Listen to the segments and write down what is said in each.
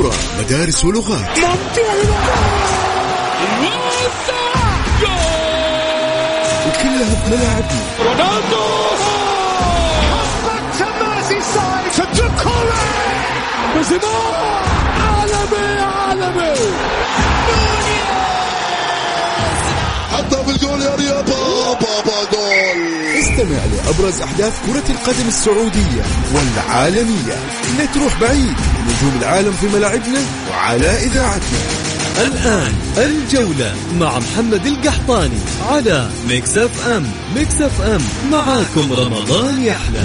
كرة، مدارس ولغات. وكلها في ملاعبنا. رونالدو عالمي حطها بالجول يا رياض. بابا جول. استمع لأبرز أحداث كرة القدم السعودية والعالمية. لا تروح بعيد، نجوم العالم في ملاعبنا وعلى إذاعتنا. الآن الجولة مع محمد القحطاني على ميكس اف ام. ميكس اف ام معاكم رمضان يحلى.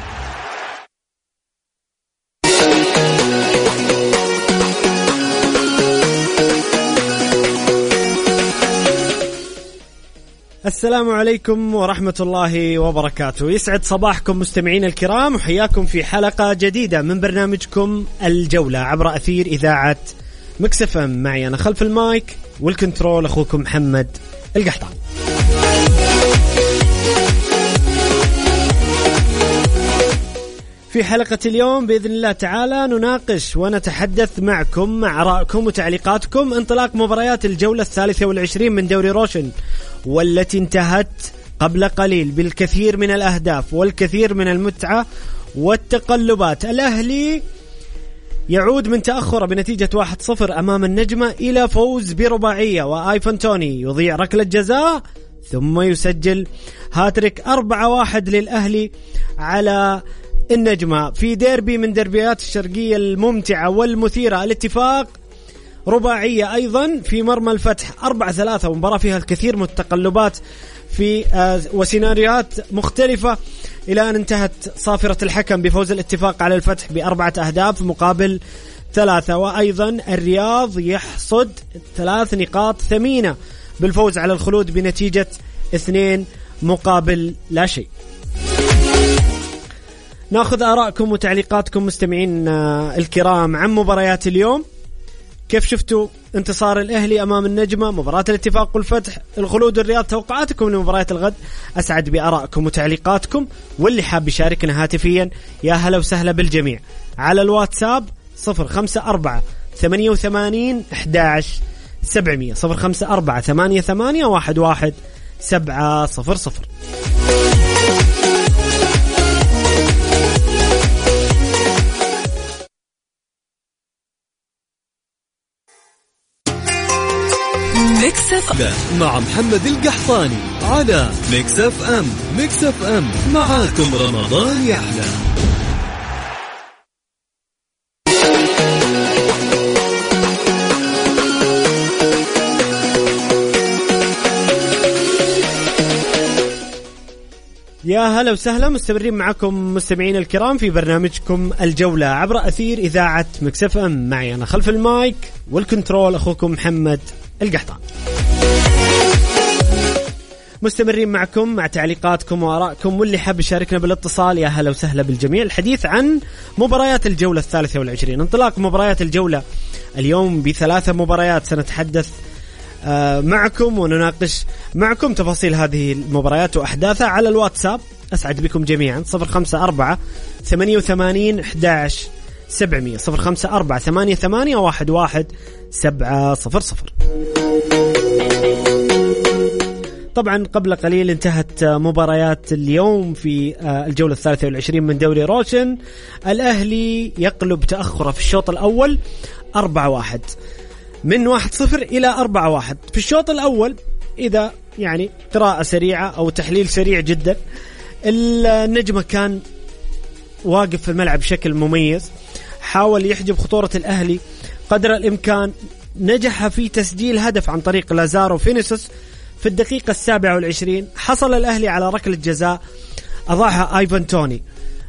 السلام عليكم ورحمة الله وبركاته. يسعد صباحكم مستمعين الكرام، وحياكم في حلقة جديدة من برنامجكم الجولة عبر أثير إذاعة ميكس اف ام. معي أنا خلف المايك والكنترول أخوكم محمد القحطاني. في حلقة اليوم بإذن الله تعالى نناقش ونتحدث معكم مع آرائكم وتعليقاتكم انطلاق مباريات الجولة 23 من دوري روشن، والتي انتهت قبل قليل بالكثير من الأهداف والكثير من المتعة والتقلبات. الأهلي يعود من تأخر بنتيجة 1-0 أمام النجمة إلى فوز برباعية، وآيفون توني يضيع ركلة جزاء ثم يسجل هاتريك 4-1 للأهلي على النجمة في ديربي من دربيات الشرقية الممتعة والمثيرة. الاتفاق رباعية أيضا في مرمى الفتح 4-3، ومباراة فيها الكثير من التقلبات في وسيناريوهات مختلفة، إلى أن انتهت صافرة الحكم بفوز الاتفاق على الفتح ب4 أهداف مقابل 3. وأيضا الرياض يحصد 3 نقاط ثمينة بالفوز على الخلود بنتيجة 2 مقابل لا شيء. ناخذ آراءكم وتعليقاتكم مستمعين الكرام عن مباريات اليوم. كيف شفتوا انتصار الأهلي أمام النجمة، مباراة الاتفاق والفتح، الخلود والرياض، توقعاتكم لمباريات الغد؟ أسعد بآرائكم وتعليقاتكم، واللي حاب يشاركنا هاتفيا يا هلا وسهلا بالجميع على الواتساب 054 88 11 700 054 88 11 700. ميكس اف ام مع محمد القحطاني على ميكس اف ام. ميكس اف ام معاكم رمضان يحلى. يا هلا وسهلا، مستمرين معكم مستمعين الكرام في برنامجكم الجولة عبر أثير إذاعة ميكس اف ام. معي أنا خلف المايك والكنترول أخوكم محمد القحطان. مستمرين معكم مع تعليقاتكم وآرائكم، واللي حاب يشاركنا بالاتصال يا هلا وسهلا بالجميع. الحديث عن مباريات الجولة 23، انطلاق مباريات الجولة اليوم ب3 مباريات. سنتحدث معكم ونناقش معكم تفاصيل هذه المباريات وأحداثها على الواتساب. أسعد بكم جميعا 054 88 11 700 054 88 11 700. طبعا قبل قليل انتهت مباريات اليوم في الجولة 23 من دوري روشن. الأهلي يقلب تأخره في الشوط الأول 4-1 من 1-0 إلى 4-1 في الشوط الأول. إذا يعني قراءة سريعة أو تحليل سريع جدا، النجمة كان واقف في الملعب بشكل مميز، حاول يحجب خطورة الأهلي قدر الإمكان، نجح في تسجيل هدف عن طريق لازارو فينيسوس في الدقيقة 27. حصل الأهلي على ركلة جزاء أضاعها آيفون توني.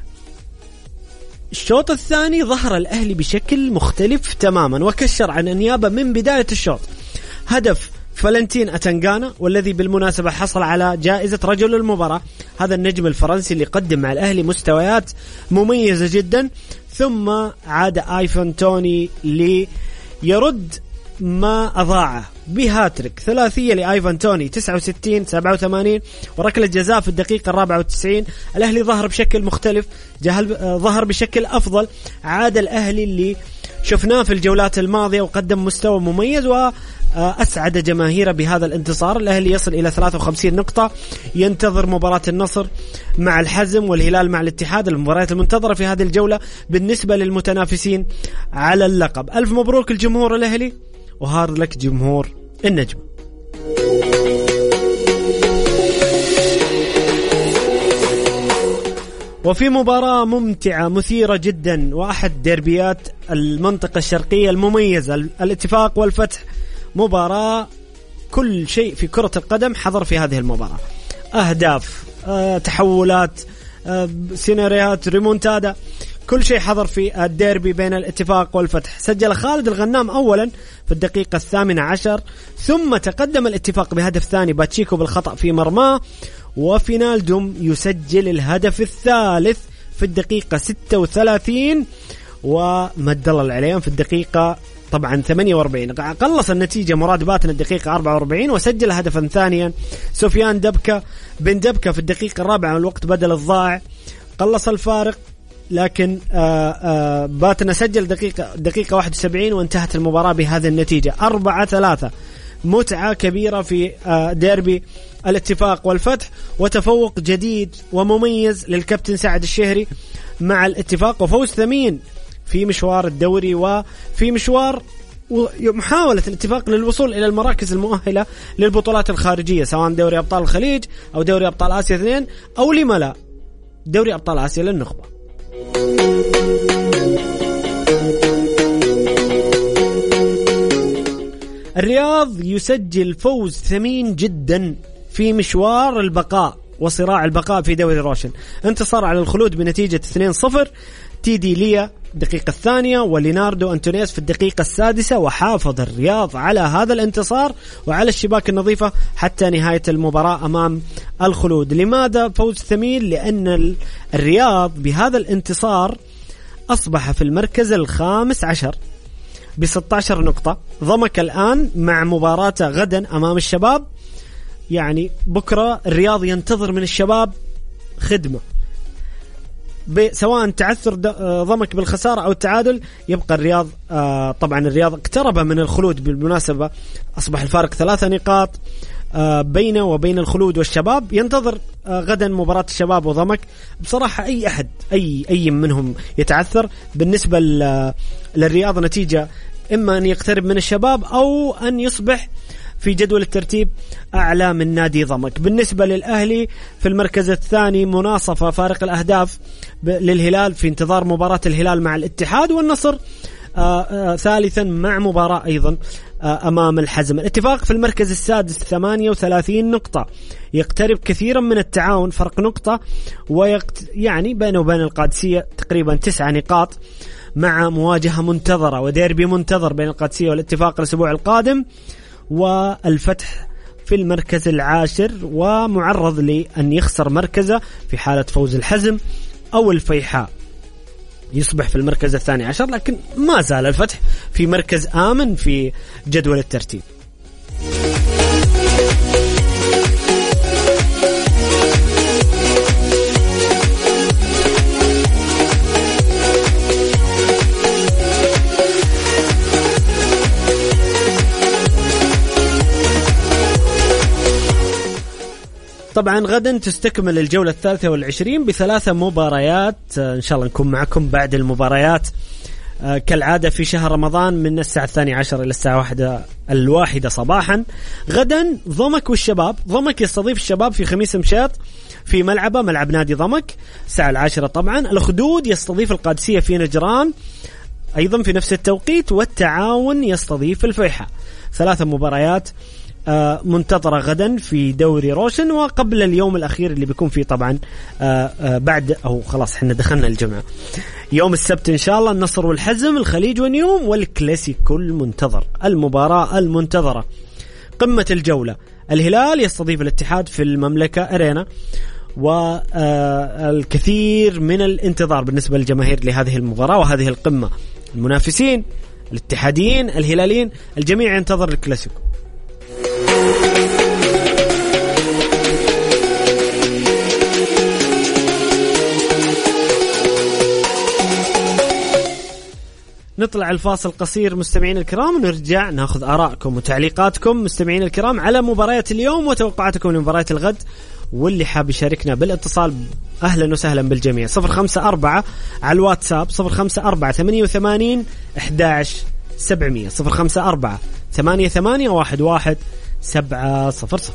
الشوط الثاني ظهر الأهلي بشكل مختلف تماما، وكشر عن النيابة من بداية الشوط. هدف فالنتين أتنغانا، والذي بالمناسبة حصل على جائزة رجل المباراة، هذا النجم الفرنسي اللي قدم مع الأهلي مستويات مميزة جدا. ثم عاد آيفون توني ليرد ما أضاعه بهاتريك ثلاثية لآيفون توني 69 87 وركلة جزاء في الدقيقة 94. الأهلي ظهر بشكل مختلف، ظهر بشكل أفضل. عاد الأهلي شفناه في الجولات الماضية وقدم مستوى مميز وأسعد جماهيره بهذا الانتصار. الأهلي يصل إلى 53 نقطة، ينتظر مباراة النصر مع الحزم والهلال مع الاتحاد، المباريات المنتظرة في هذه الجولة بالنسبة للمتنافسين على اللقب. ألف مبروك الجمهور الأهلي، وهارد لك جمهور النجم. وفي مباراة ممتعة مثيرة جدا وأحد ديربيات المنطقة الشرقية المميزة، الاتفاق والفتح، مباراة كل شيء في كرة القدم حضر في هذه المباراة، أهداف، تحولات، سيناريوهات، ريمونتادا، كل شيء حضر في الديربي بين الاتفاق والفتح. سجل خالد الغنام أولا في الدقيقة 18، ثم تقدم الاتفاق بهدف ثاني، باتشيكو بالخطأ في مرماه، وفينالدوم يسجل الهدف الثالث في الدقيقة 36، ومد الله العليم في الدقيقة طبعا 48. قلص النتيجة مراد باتن الدقيقة 44 وسجل هدفا ثانيا سفيان بن دبكة في الدقيقة 4 الوقت بدل الضائع، قلص الفارق، لكن باتن سجل دقيقة 71 وانتهت المباراة بهذه النتيجة 4-3. متعة كبيرة في ديربي الاتفاق والفتح، وتفوق جديد ومميز للكابتن سعد الشهري مع الاتفاق، وفوز ثمين في مشوار الدوري وفي مشوار محاولة الاتفاق للوصول إلى المراكز المؤهلة للبطولات الخارجية، سواء دوري أبطال الخليج أو دوري أبطال آسيا 2 أو لما لا دوري أبطال آسيا للنخبة. الرياض يسجل فوز ثمين جدا في مشوار البقاء وصراع البقاء في دوري روشن، انتصار على الخلود بنتيجة 2-0، تيدي ليا الدقيقة الثانية وليناردو أنتونيس في الدقيقة 6، وحافظ الرياض على هذا الانتصار وعلى الشباك النظيفة حتى نهاية المباراة أمام الخلود. لماذا فوز ثمين؟ لأن الرياض بهذا الانتصار أصبح في المركز 15 ب16 نقطة. ضمك الآن مع مباراة غدا أمام الشباب، يعني بكرة الرياض ينتظر من الشباب خدمة، سواء تعثر ضمك بالخسارة أو التعادل يبقى الرياض. طبعا الرياض اقترب من الخلود بالمناسبة، أصبح الفارق 3 نقاط بينه وبين الخلود والشباب. ينتظر غدا مباراة الشباب وضمك. بصراحة أي أحد أي منهم يتعثر بالنسبة للرياض نتيجة إما أن يقترب من الشباب أو أن يصبح في جدول الترتيب أعلى من نادي ضمك. بالنسبة للأهلي في المركز الثاني مناصفة فارق الأهداف للهلال في انتظار مباراة الهلال مع الاتحاد، والنصر ثالثا مع مباراة أيضا أمام الحزم. الاتفاق في المركز السادس 38 نقطة، يقترب كثيرا من التعاون فرق نقطة، يعني بينه وبين القادسية تقريبا 9 نقاط، مع مواجهة منتظرة وديربي منتظر بين القادسية والاتفاق الأسبوع القادم. والفتح في المركز 10 ومعرض لأن يخسر مركزه في حالة فوز الحزم أو الفيحاء، يصبح في المركز 12، لكن ما زال الفتح في مركز آمن في جدول الترتيب. طبعا غدا تستكمل الجولة 23 ب3 مباريات، إن شاء الله نكون معكم بعد المباريات كالعادة في شهر رمضان من الساعة 12 إلى الساعة 1 صباحا. غدا ضمك والشباب، ضمك يستضيف الشباب في خميس مشاط في ملعب نادي ضمك الساعة 10. طبعا الخدود يستضيف القادسية في نجران أيضا في نفس التوقيت، والتعاون يستضيف الفيحاء. 3 مباريات منتظرة غدا في دوري روشن، وقبل اليوم الأخير اللي بيكون فيه طبعا بعد أو خلاص احنا دخلنا الجمعة يوم السبت إن شاء الله النصر والحزم، الخليج ونيوم، والكلاسيكو المنتظر، المباراة المنتظرة قمة الجولة. الهلال يستضيف الاتحاد في المملكة أرينا، والكثير من الانتظار بالنسبة للجماهير لهذه المباراة وهذه القمة. المنافسين الاتحاديين الهلاليين الجميع ينتظر الكلاسيكو. نطلع الفاصل قصير مستمعين الكرام، ونرجع ناخذ آراءكم وتعليقاتكم مستمعين الكرام على مباريات اليوم وتوقعاتكم لمباريات الغد. واللي حاب يشاركنا بالاتصال أهلا وسهلا بالجميع. 054 على الواتساب 054 88 11 700 054 88 11 700.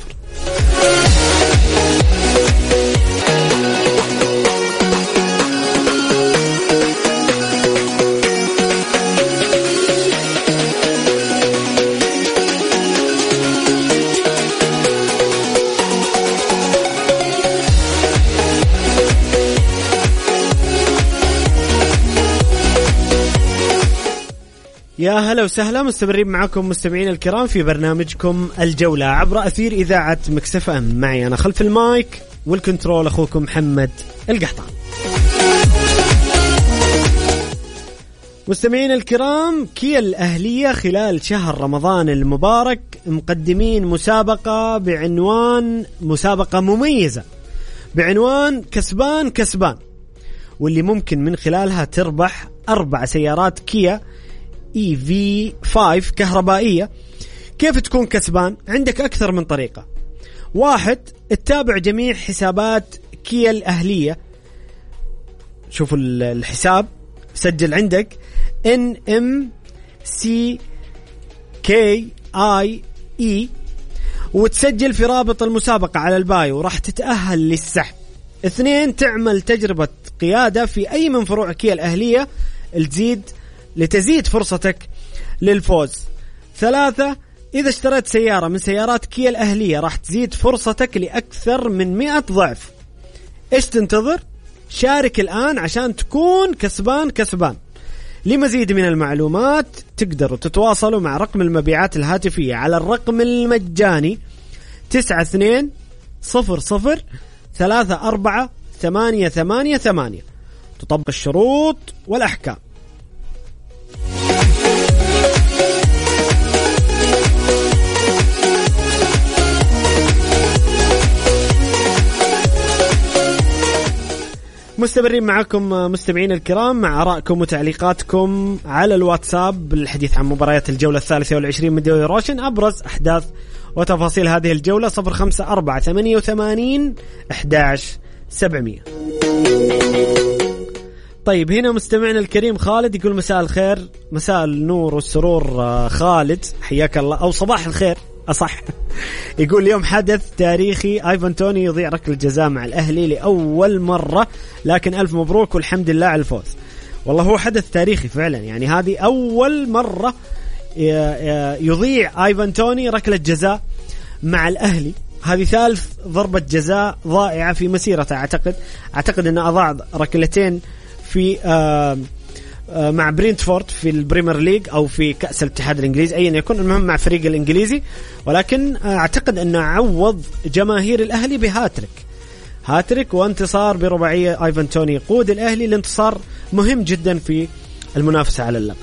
يا هلا وسهلا، مستمرين معكم مستمعين الكرام في برنامجكم الجولة عبر أثير إذاعة ميكس اف ام. معي أنا خلف المايك والكنترول أخوكم محمد القحطان. مستمعين الكرام، كيا الأهلية خلال شهر رمضان المبارك مقدمين مسابقة بعنوان مسابقة مميزة بعنوان كسبان كسبان، واللي ممكن من خلالها تربح 4 سيارات كيا EV5 كهربائية. كيف تكون كسبان؟ عندك أكثر من طريقة. 1، تتابع جميع حسابات كيا الأهلية. شوفوا الحساب، سجل عندك NMCKIE وتسجل في رابط المسابقة على البايو، وراح تتأهل للسحب. 2، تعمل تجربة قيادة في أي من فروع كيا الأهلية لتزيد فرصتك للفوز. 3، إذا اشتريت سيارة من سيارات كيا الأهلية راح تزيد فرصتك لأكثر من 100 ضعف. إيش تنتظر؟ شارك الآن عشان تكون كسبان كسبان. لمزيد من المعلومات تقدروا تتواصلوا مع رقم المبيعات الهاتفية على الرقم المجاني 9200 34 تطبق الشروط والأحكام. مستمرين معكم مستمعين الكرام مع آرائكم وتعليقاتكم على الواتساب بالحديث عن مباريات الجولة 23 من دوري روشن. أبرز أحداث وتفاصيل هذه الجولة 054 88 11 700. طيب هنا مستمعنا الكريم خالد يقول مساء الخير، مساء النور والسرور خالد، حياك الله، أو صباح الخير أصح. يقول اليوم حدث تاريخي، آيفان توني يضيع ركلة جزاء مع الأهلي لأول مرة، لكن ألف مبروك والحمد لله على الفوز. والله هو حدث تاريخي فعلا، يعني هذه أول مرة يضيع آيفان توني ركلة جزاء مع الأهلي. هذه ثالث ضربة جزاء ضائعة في مسيرته. أعتقد أنه أضاع ركلتين في مع برينتفورد في البريمير ليج أو في كأس الاتحاد الإنجليزي، أيا يكون، المهم مع فريق الإنجليزي. ولكن أعتقد أنه عوض جماهير الأهلي بهاتريك وانتصار برباعية. آيفان توني يقود الأهلي لانتصار مهم جدا في المنافسة على اللقب.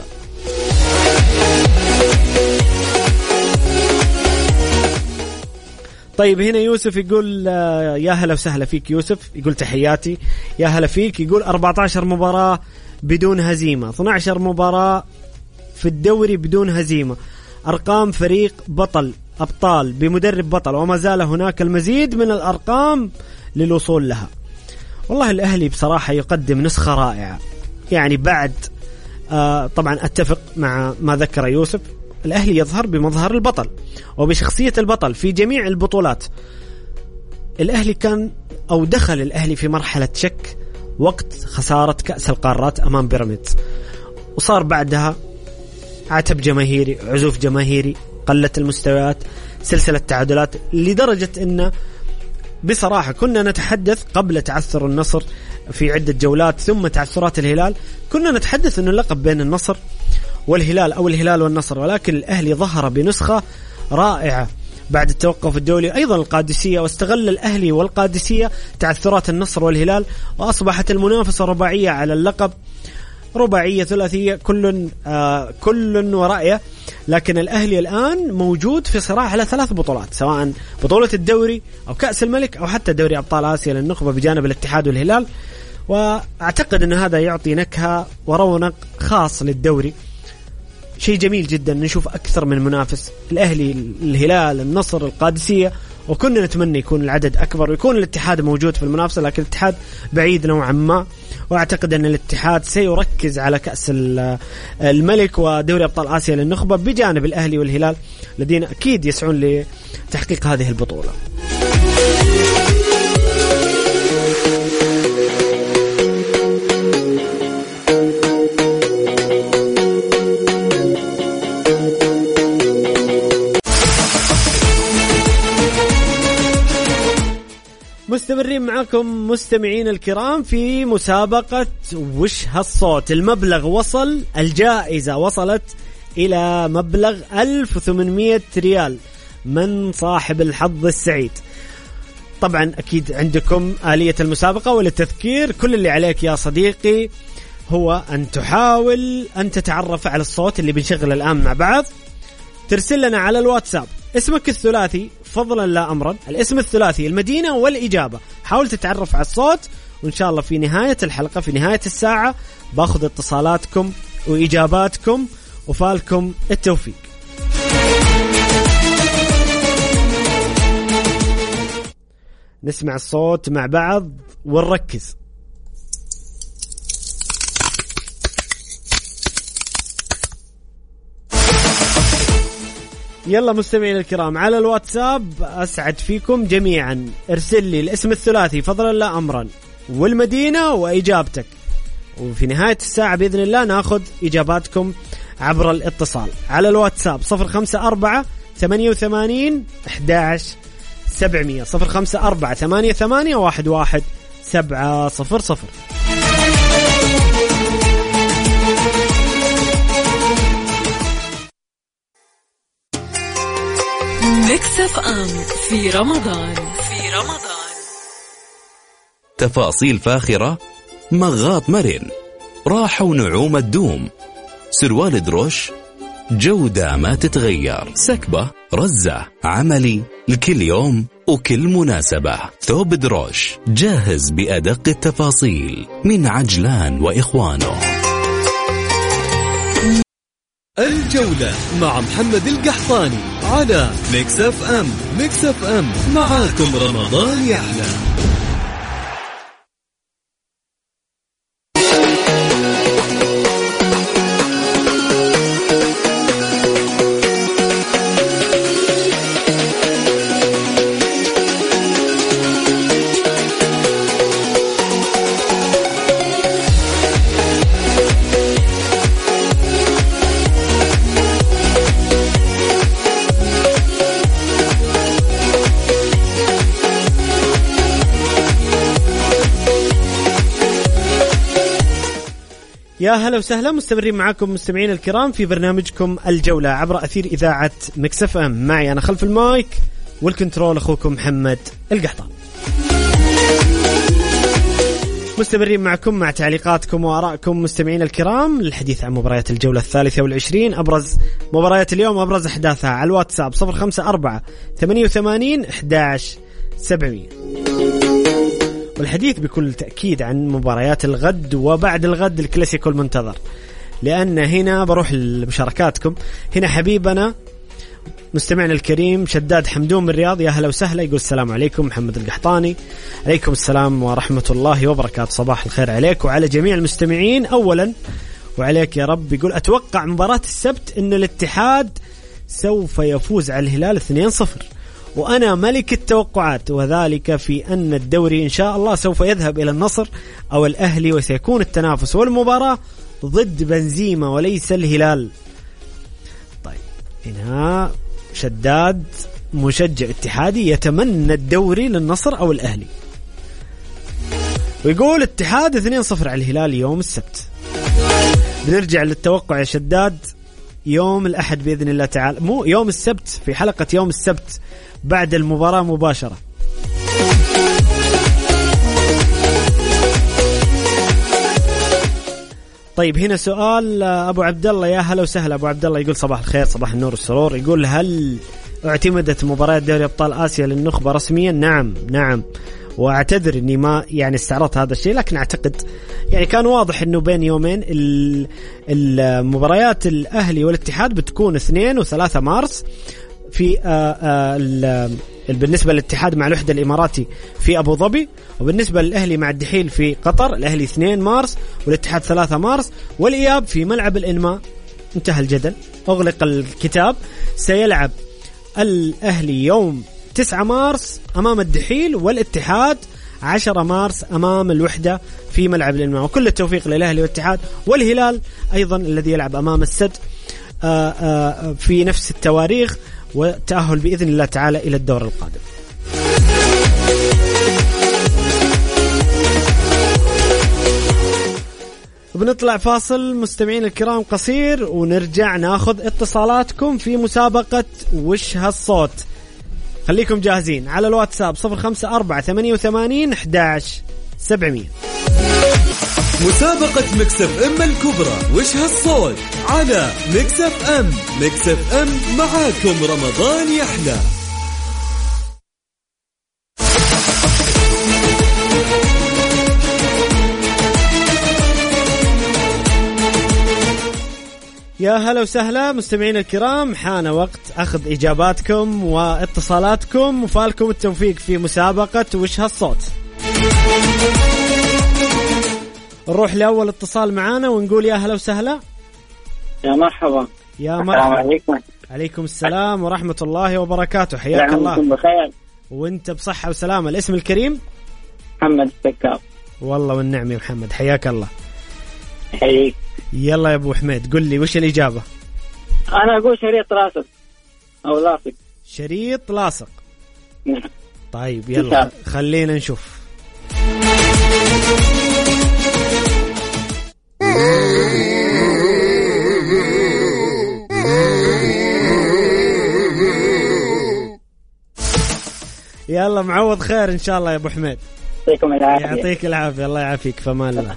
طيب هنا يوسف يقول يا هلا وسهلا فيك يوسف، يقول تحياتي، يا هلا فيك. يقول 14 مباراة بدون هزيمة، 12 مباراة في الدوري بدون هزيمة، أرقام فريق أبطال بمدرب بطل، وما زال هناك المزيد من الأرقام للوصول لها. والله الأهلي بصراحة يقدم نسخة رائعة، يعني بعد طبعا أتفق مع ما ذكر يوسف، الأهلي يظهر بمظهر البطل وبشخصية البطل في جميع البطولات. الأهلي كان أو دخل الأهلي في مرحلة شك وقت خسارة كأس القارات أمام بيراميدز، وصار بعدها عتب جماهيري، عزوف جماهيري، قلت المستويات، سلسلة تعادلات، لدرجة أن بصراحة كنا نتحدث قبل تعثر النصر في عدة جولات ثم تعثرات الهلال، كنا نتحدث أن اللقب بين النصر والهلال أو الهلال والنصر، ولكن الأهلي ظهر بنسخة رائعة بعد التوقف الدولي، أيضا القادسية، واستغل الأهلي والقادسية تعثرات النصر والهلال، وأصبحت المنافسة رباعية على اللقب، رباعية ثلاثية، كل ورأيه. لكن الأهلي الآن موجود في صراع على 3 بطولات، سواء بطولة الدوري أو كأس الملك أو حتى دوري أبطال آسيا للنخبة بجانب الاتحاد والهلال. وأعتقد أن هذا يعطي نكهة ورونق خاص للدوري، شيء جميل جدا نشوف أكثر من منافس، الأهلي، الهلال، النصر، القادسية، وكنا نتمنى يكون العدد أكبر ويكون الاتحاد موجود في المنافسة، لكن الاتحاد بعيد نوعا ما. وأعتقد أن الاتحاد سيركز على كأس الملك ودوري أبطال آسيا للنخبة بجانب الأهلي والهلال الذين أكيد يسعون لتحقيق هذه البطولة. مستمرين معكم مستمعين الكرام في مسابقة وش هالصوت. المبلغ وصل، الجائزة وصلت إلى مبلغ 1800 ريال من صاحب الحظ السعيد. طبعا أكيد عندكم آلية المسابقة، وللتذكير كل اللي عليك يا صديقي هو أن تحاول أن تتعرف على الصوت اللي بنشغل الآن مع بعض. ترسل لنا على الواتساب اسمك الثلاثي فضلا لا أمرا، الاسم الثلاثي، المدينة والإجابة. حاول تتعرف على الصوت، وإن شاء الله في نهاية الحلقة في نهاية الساعة باخذ اتصالاتكم وإجاباتكم وفالكم التوفيق. نسمع الصوت مع بعض ونركز. يلا مستمعين الكرام على الواتساب، أسعد فيكم جميعا. ارسل لي الاسم الثلاثي فضلا لا أمرا والمدينة وإجابتك، وفي نهاية الساعة بإذن الله ناخذ إجاباتكم عبر الاتصال على الواتساب 054 88 11 700 054 88 11 700. ميكس اف ام في رمضان. تفاصيل فاخرة، مغاط مرن، راحة ونعومة تدوم، سروال دروش، جودة ما تتغير، سكبة، رزة، عملي لكل يوم وكل مناسبة. ثوب دروش جاهز بأدق التفاصيل من عجلان وإخوانه. الجولة مع محمد القحطاني على ميكس اف ام. ميكس اف ام معاكم رمضان يحلى. يا هلا وسهلا، مستمرين معكم مستمعين الكرام في برنامجكم الجولة عبر أثير إذاعة ميكس اف ام. معي أنا خلف المايك والكنترول أخوكم محمد القحطان. مستمرين معكم مع تعليقاتكم وآرائكم مستمعين الكرام للحديث عن مباريات الجولة 23، أبرز مباريات اليوم وأبرز أحداثها على الواتساب 054 88 11 700. والحديث بكل تأكيد عن مباريات الغد وبعد الغد الكلاسيكو المنتظر، لأن هنا بروح لمشاركاتكم. هنا حبيبنا مستمعنا الكريم شداد حمدون من الرياض، يا هلا وسهلا، يقول السلام عليكم محمد القحطاني. عليكم السلام ورحمة الله وبركاته، صباح الخير عليك وعلى جميع المستمعين أولا وعليك يا رب. يقول أتوقع مباراة السبت أن الاتحاد سوف يفوز على الهلال 2-0، وأنا ملك التوقعات، وذلك في أن الدوري إن شاء الله سوف يذهب إلى النصر أو الأهلي، وسيكون التنافس والمباراة ضد بنزيما وليس الهلال. طيب هنا شداد مشجع اتحادي يتمنى الدوري للنصر أو الأهلي، ويقول اتحاد 2-0 على الهلال يوم السبت. بنرجع للتوقع يا شداد يوم الأحد بإذن الله تعالى، مو يوم السبت، في حلقة يوم السبت بعد المباراة مباشرة. طيب هنا سؤال أبو عبد الله، يا هلا وسهلا أبو عبد الله، يقول صباح الخير صباح النور والسرور. يقول هل اعتمدت مباراة دوري أبطال آسيا للنخبة رسميا؟ نعم، واعتذر اني ما يعني استعرضت هذا الشيء، لكن اعتقد يعني كان واضح انه بين يومين المباريات الاهلي والاتحاد بتكون 2 و3 مارس في بالنسبة للاتحاد مع الوحدة الإماراتي في أبو ظبي، وبالنسبة للأهلي مع الدحيل في قطر، الأهلي 2 مارس والاتحاد 3 مارس، والإياب في ملعب الإنماء. انتهى الجدل، أغلق الكتاب. سيلعب الأهلي يوم 9 مارس أمام الدحيل، والاتحاد 10 مارس أمام الوحدة في ملعب الإنماء. وكل التوفيق للأهلي والاتحاد والهلال أيضا الذي يلعب أمام السد في نفس التواريخ، وتأهل بإذن الله تعالى إلى الدور القادم. بنطلع فاصل مستمعين الكرام قصير، ونرجع ناخذ اتصالاتكم في مسابقة وش هالصوت. خليكم جاهزين على الواتساب 0548811700. مسابقة مكسف أم الكبرى وش هالصوت على مكسف أم. مكسف أم معاكم رمضان يحلى. يا هلا وسهلا مستمعين الكرام، حان وقت أخذ إجاباتكم واتصالاتكم، وفالكم التوفيق في مسابقة وش هالصوت. نروح لأول اتصال معانا ونقول يا هلا وسهلا. يا مرحبا. يا مرحبا. عليكم. عليكم السلام ورحمة الله وبركاته. حياك الله. بخير. وانت بصحة وسلامة. الاسم الكريم؟ محمد السكاب. والله والنعم يا محمد، حياك الله. حيك. يلا يا ابو حميد قل لي وش الإجابة. انا اقول شريط لاصق او لاصق. شريط لاصق. نعم. طيب يلا خلينا نشوف. يلا معوض خير ان شاء الله يا ابو حميد. يعطيكم العافية. يعطيك العافية. الله يعافيك. فمان الله.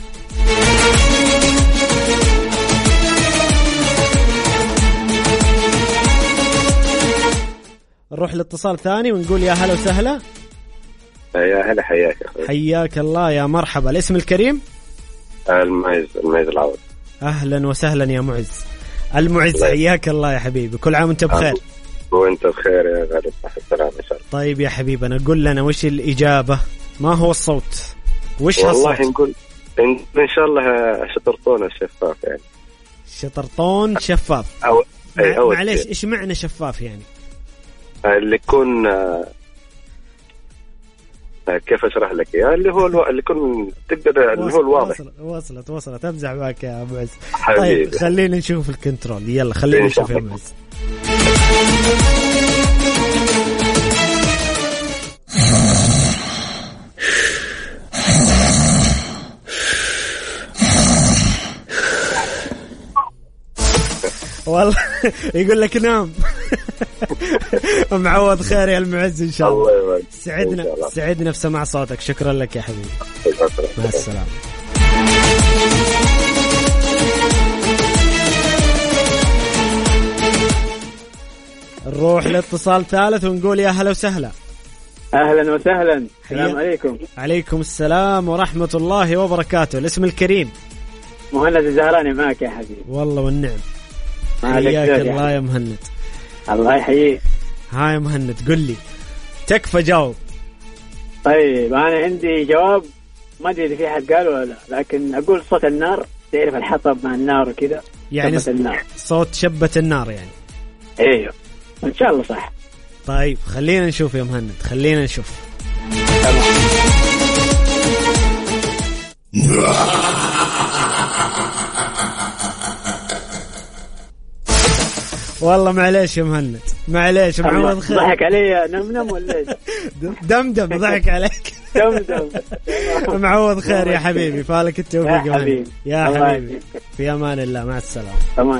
نروح لاتصال ثاني ونقول يا هلا وسهلا. يا هلا. حياك أخوي. حياك الله. يا مرحبا. الاسم الكريم؟ المعز العوض. أهلا وسهلا يا معز. المعز حياك الله يا حبيبي، كل عام وانت بخير. وانت بخير يا غالي، صحة السلامة إن شاء الله. طيب يا حبيبنا قل لنا وش الإجابة، ما هو الصوت، وش هالصوت؟ والله نقول إن شاء الله شطرطون الشفاف يعني. شطرطون شفاف. معليش إيش معنى شفاف يعني؟ اللي يكون كيف أشرح لك إياه، اللي هو اللي يكون تقدر اللي هو الواضح. وصلت أمزح معك يا أبو عز. حبيبي. طيب خلينا نشوف الكنترول. يلا خلينا نشوف يا أبو عز. والله يقول لك نام. معوض خير يا المعز إن شاء الله. سعدنا في سماع صوتك. شكرا لك يا حبيبي. مع السلامة. نروح لاتصال ثالث ونقول يا هلا وسهلا. أهلا وسهلا. السلام عليكم. عليكم السلام ورحمة الله وبركاته. الاسم الكريم؟ مهند الزهراني معك يا حبيبي. والله والنعم. حياك الله يا مهند. الله يحييك. ها يا مهند قل لي، تكفى جاوب. طيب أنا عندي جواب، ما أدري إذا في حد قال ولا لا، لكن أقول صوت النار. تعرف الحطب مع النار وكذا يعني النار. صوت شبة النار يعني. ايوه ان شاء الله صح. طيب خلينا نشوف يا مهند، خلينا نشوف. والله معليش يا مهند، معليش. معوض خير. ضحك علي نم ولا ايش؟ دمدم ضحك عليك. دمدم. معوض خير يا حبيبي، فالك التوفيق يا حبيبي. يا حبيبي في امان الله. مع السلامه. امان.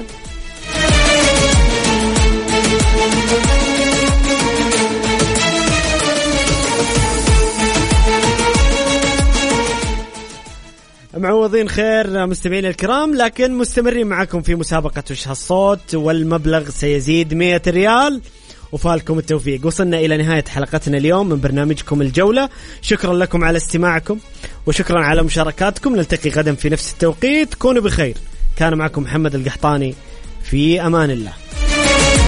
معوضين خير مستمعين الكرام، لكن مستمرين معكم في مسابقة وش هالصوت، والمبلغ سيزيد 100 ريال. وفالكم التوفيق. وصلنا إلى نهاية حلقتنا اليوم من برنامجكم الجولة. شكرا لكم على استماعكم وشكرا على مشاركاتكم. نلتقي غدا في نفس التوقيت. كونوا بخير. كان معكم محمد القحطاني. في أمان الله.